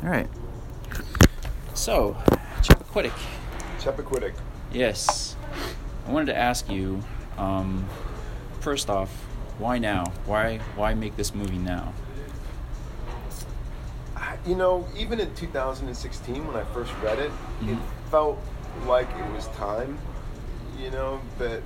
All right. So, Chappaquiddick. Chappaquiddick. Yes. I wanted to ask you, first off, why now? Why make this movie now? You know, even in 2016, when I first read it, it felt like it was time. You know, that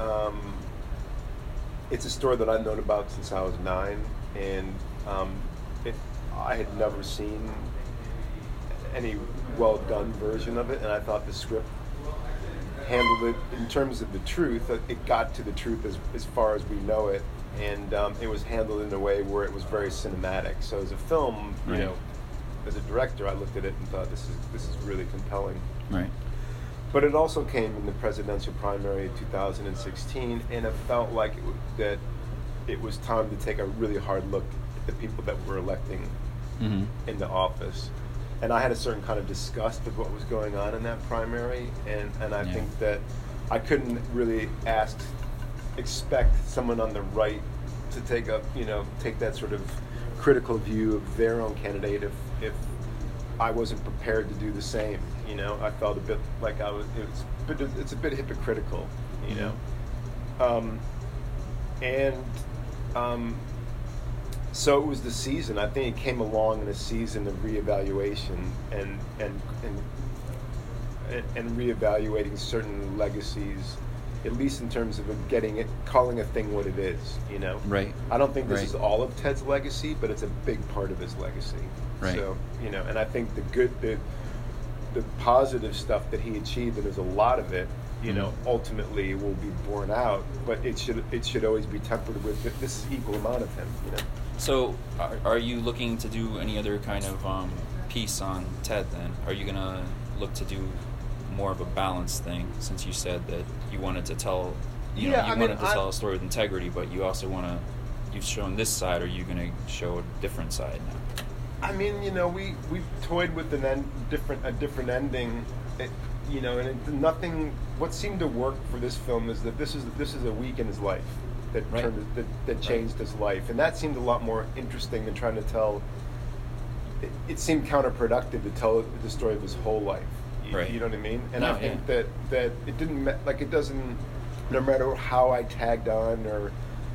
it's a story that I've known about since I was 9, and I had never seen any well-done version of it, and I thought the script handled it in terms of the truth. It got to the truth as far as we know it, and it was handled in a way where it was very cinematic. So as a film, you know, as a director, I looked at it and thought, this is really compelling. Right. But it also came in the presidential primary of 2016, and it felt like that it was time to take a really hard look at the people that were electing into office. And I had a certain kind of disgust of what was going on in that primary, and I think that I couldn't really expect someone on the right to take that sort of critical view of their own candidate if I wasn't prepared to do the same. You know, I felt a bit like it's a bit hypocritical, you know. So it was the season. I think it came along in a season of reevaluation and reevaluating certain legacies, at least in terms of calling a thing what it is. You know, right? I don't think this is all of Ted's legacy, but it's a big part of his legacy. Right. So and I think the positive stuff that he achieved, and there's a lot of it, ultimately will be borne out, but it should always be tempered with this is equal amount of him. So, are you looking to do any other kind of piece on Ted then? Are you gonna look to do more of a balanced thing, since you said that you wanted to tell, tell a story with integrity, but you also you've shown this side? Are you gonna show a different side now? I mean, we've toyed with a different ending, and nothing. What seemed to work for this film is that this is a week in his life that changed his life, and that seemed a lot more interesting than trying to tell. It seemed counterproductive to tell the story of his whole life. You know what I mean? And I think that it didn't it doesn't. No matter how I tagged on or,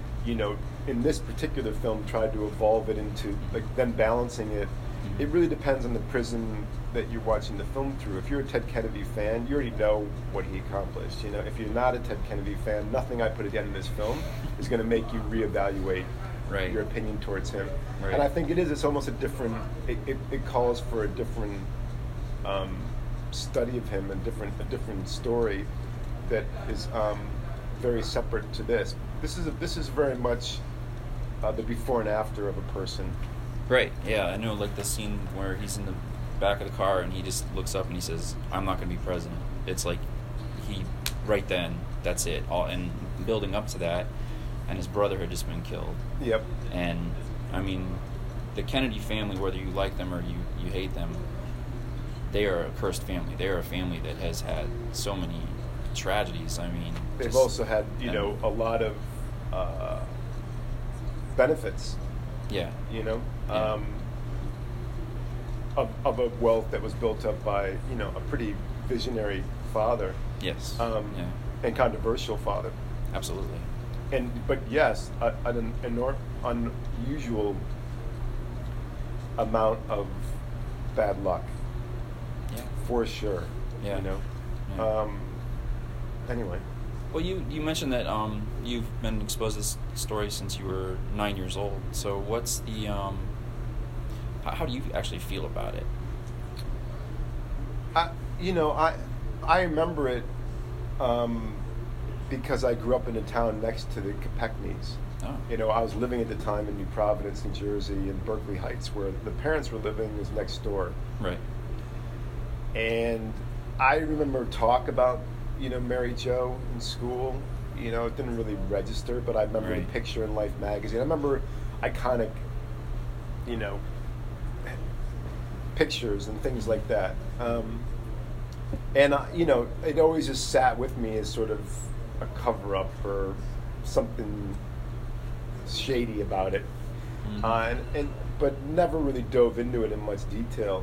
in this particular film tried to evolve it into then balancing it. It really depends on the prism that you're watching the film through. If you're a Ted Kennedy fan, you already know what he accomplished. If you're not a Ted Kennedy fan, nothing I put at the end of this film is going to make you reevaluate your opinion towards him. Right. And I think it's almost a different. It calls for a different study of him, a different story that is very separate to this. This is very much the before and after of a person. Right. Yeah, I know. Like the scene where he's in the back of the car and he just looks up and he says, "I'm not going to be president." It's like right then, that's it. And building up to that, and his brother had just been killed. Yep. And I mean, the Kennedy family, whether you like them or you hate them, they are a cursed family. They are a family that has had so many tragedies. I mean, they've also had a lot of benefits. Yeah. Of a wealth that was built up by a pretty visionary father. Yes. And controversial father. Absolutely. But yes, an unusual amount of bad luck. Yeah. For sure. Yeah. Anyway. Well, you mentioned that you've been exposed to this story since you were 9 years old. So what's the how do you actually feel about it? I remember it because I grew up in a town next to the Kopechnes. Oh. I was living at the time in New Providence, New Jersey, in Berkeley Heights, where the parents were living was next door. Right. And I remember talk about Mary Jo in school. It didn't really register, but I remember the picture in Life magazine. I remember iconic, pictures and things like that. And it always just sat with me as sort of a cover-up or something shady about it. Mm-hmm. but never really dove into it in much detail.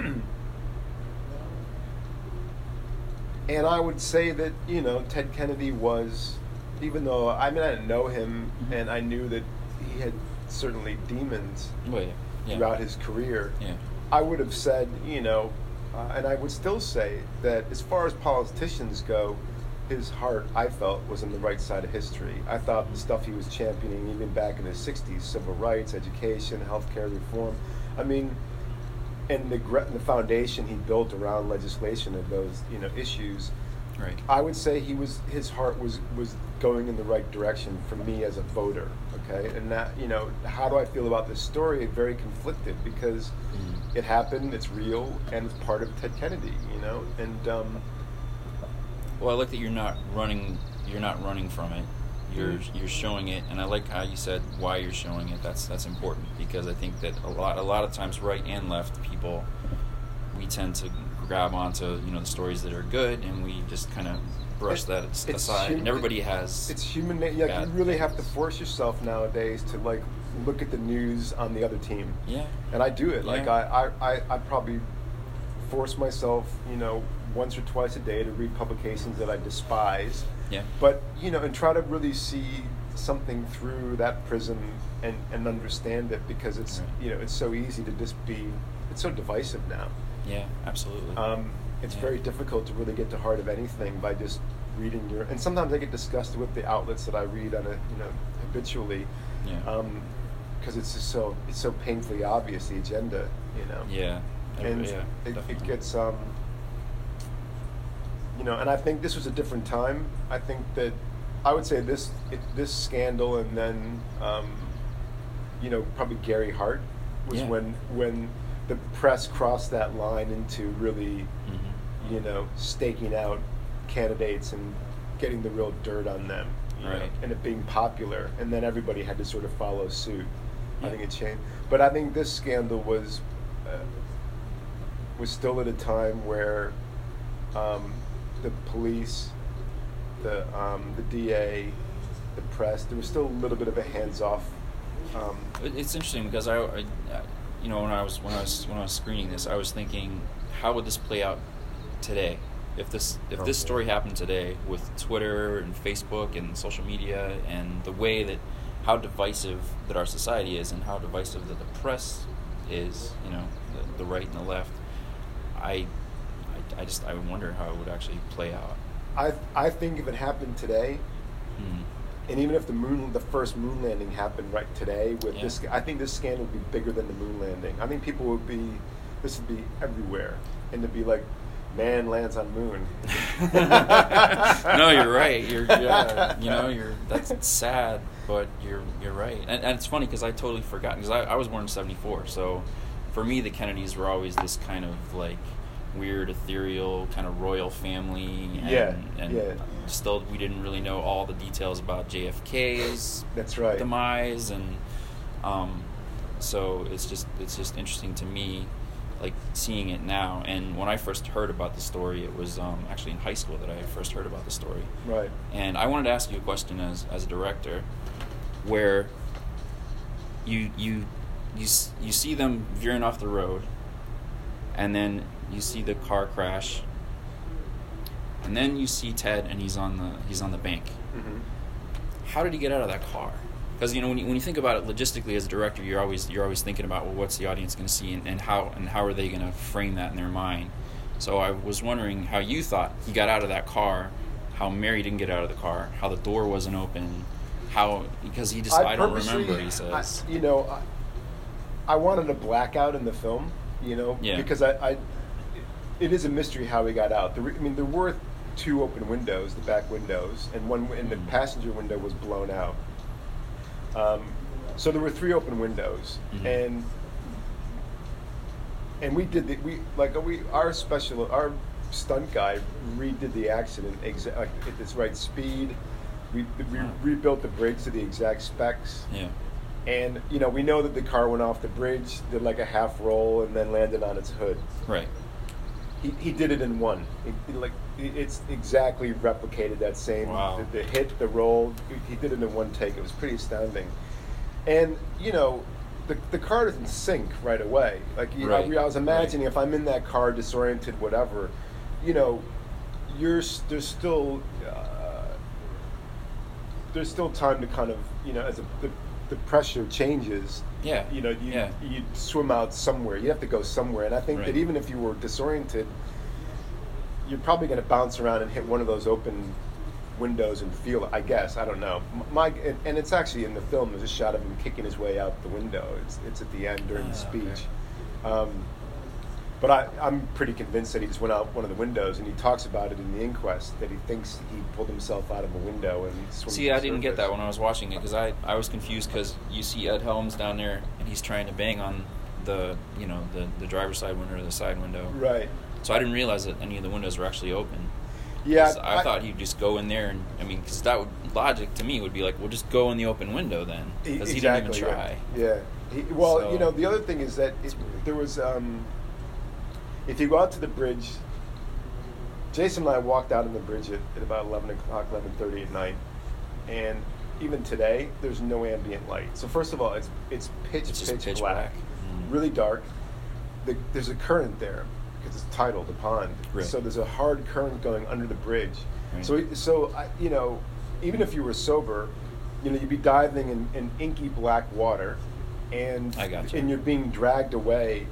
And I would say that, you know, Ted Kennedy was, even though, I mean, I didn't know him, and I knew that he had certainly demons throughout his career, I would have said, you know, and I would still say that as far as politicians go, his heart, I felt, was on the right side of history. I thought the stuff he was championing, even back in the 60s, civil rights, education, healthcare reform, I mean, and the foundation he built around legislation of those, you know, issues, right. I would say his heart was going in the right direction for me as a voter. Okay, and that, you know, how do I feel about this story? Very conflicted, because it happened, it's real, and it's part of Ted Kennedy. You know, and well, I like that you're not running from it. You're showing it, and I like how you said why you're showing it. That's important, because I think that a lot of times, right and left people, we tend to grab onto, you know, the stories that are good, and we just kind of brush that aside. And everybody has. It's human. Yeah, you really have to force yourself nowadays to like look at the news on the other team. Yeah. And I do it. Yeah. Like I probably force myself, you know, once or twice a day to read publications that I despise. Yeah. But, you know, and try to really see something through that prism and understand it, because it's you know, it's so easy to just be, it's so divisive now. Yeah, absolutely. It's very difficult to really get to the heart of anything by just reading and sometimes I get disgusted with the outlets that I read on habitually. Yeah. Because it's just so painfully obvious, the agenda, you know. Yeah. And it gets you know, and I think this was a different time. I think that I would say this scandal, and then you know, probably Gary Hart was when the press crossed that line into really you know, staking out candidates and getting the real dirt on them, you know, and it being popular, and then everybody had to sort of follow suit. I think it changed, but I think this scandal was still at a time where the police, the DA, the press, there was still a little bit of a hands-off. It's interesting because I you know, when I was screening this, I was thinking, how would this play out today? If this story happened today with Twitter and Facebook and social media, and the way that, how divisive that our society is, and how divisive that the press is, you know, the right and the left, I wonder how it would actually play out. I think if it happened today, and even if the first moon landing happened right today with this, I think this scandal would be bigger than the moon landing. I think people would be, this would be everywhere, and to be like, man lands on moon. No, you're right. You know, that's sad, but you're right. And it's funny because I totally forgot, because I was born in '74, so for me the Kennedys were always this kind of like weird, ethereal kind of royal family, and still we didn't really know all the details about JFK's demise, and so it's just interesting to me, like seeing it now. And when I first heard about the story, it was actually in high school that I first heard about the story. Right. And I wanted to ask you a question as a director, where you see them veering off the road, and then you see the car crash, and then you see Ted, and he's on the bank. Mm-hmm. How did he get out of that car? Because, you know, when you think about it logistically as a director, you're always thinking about, well, what's the audience going to see, and how are they going to frame that in their mind. So I was wondering how you thought he got out of that car, how Mary didn't get out of the car, how the door wasn't open, because he just, I don't remember, he says. I wanted a blackout in the film, you know, because it is a mystery how he got out. There were two open windows, the back windows, and one, and the passenger window was blown out. So there were three open windows, and our stunt guy redid the accident at this right speed. We rebuilt the bridge to the exact specs. Yeah. And, you know, we know that the car went off the bridge, did like a half roll, and then landed on its hood. Right. He did it in one. It's exactly replicated that same, the hit, the roll. He did it in one take. It was pretty astounding. And, you know, the car doesn't sink right away. Like Right. I was imagining Right. if I'm in that car disoriented, whatever, you know, there's still time to kind of, you know, as the pressure changes. Yeah. You know, you swim out somewhere. You have to go somewhere, and I think Right. that even if you were disoriented, you're probably going to bounce around and hit one of those open windows and feel it. I guess, I don't know. And it's actually in the film. There's a shot of him kicking his way out the window. It's at the end during the speech. Okay. But I'm pretty convinced that he just went out one of the windows, and he talks about it in the inquest, that he thinks he pulled himself out of a window and swam. See, I didn't get that when I was watching it because I was confused because you see Ed Helms down there and he's trying to bang on the driver's side window or the side window. Right. So I didn't realize that any of the windows were actually open. Yeah. I thought he'd just go in there and, I mean, because that would, logic to me would be like, well, just go in the open window then. Because he didn't even try. Yeah. Well, So, you know, the other thing is that there was, if you go out to the bridge, Jason and I walked out on the bridge at about 11 o'clock, 11:30 at night, and even today, there's no ambient light. So first of all, it's pitch black, really dark. There's a current there because it's tidal, the pond. Right. So there's a hard current going under the bridge. Right. So you know, even if you were sober, you know, you'd be diving in inky black water, and I gotcha. and you're being dragged away.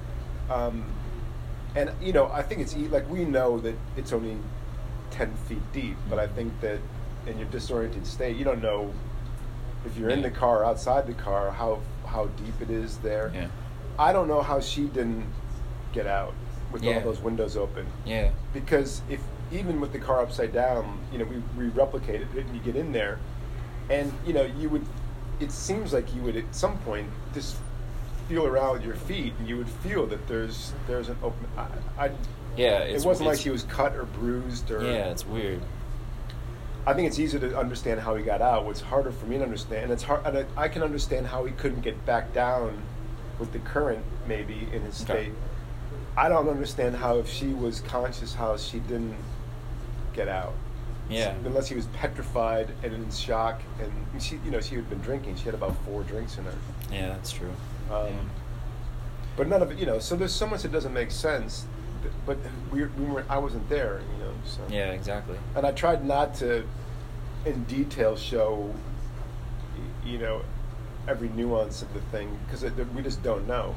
And you know, I think it's like we know that it's only 10 feet deep, but I think that in your disoriented state, you don't know if you're in the car or outside the car how deep it is there. Yeah. I don't know how she didn't get out with all Yeah. those windows open. Yeah. Because if even with the car upside down, you know, we replicated it and you get in there, and you know, you would. It seems like you would at some point just feel around with your feet, and you would feel that there's an open. Yeah. It wasn't like she was cut or bruised or. Yeah, it's weird. I think it's easier to understand how he got out. What's harder for me to understand, and it's hard. And I can understand how he couldn't get back down with the current, maybe in his state. Okay. I don't understand how, if she was conscious, how she didn't get out. Yeah. Unless he was petrified and in shock, and she had been drinking. She had about 4 drinks in her. Yeah, that's true. But none of it, you know. So there's so much that doesn't make sense. But I wasn't there, you know. So. Yeah, exactly. And I tried not to, in detail, show, you know, every nuance of the thing because we just don't know.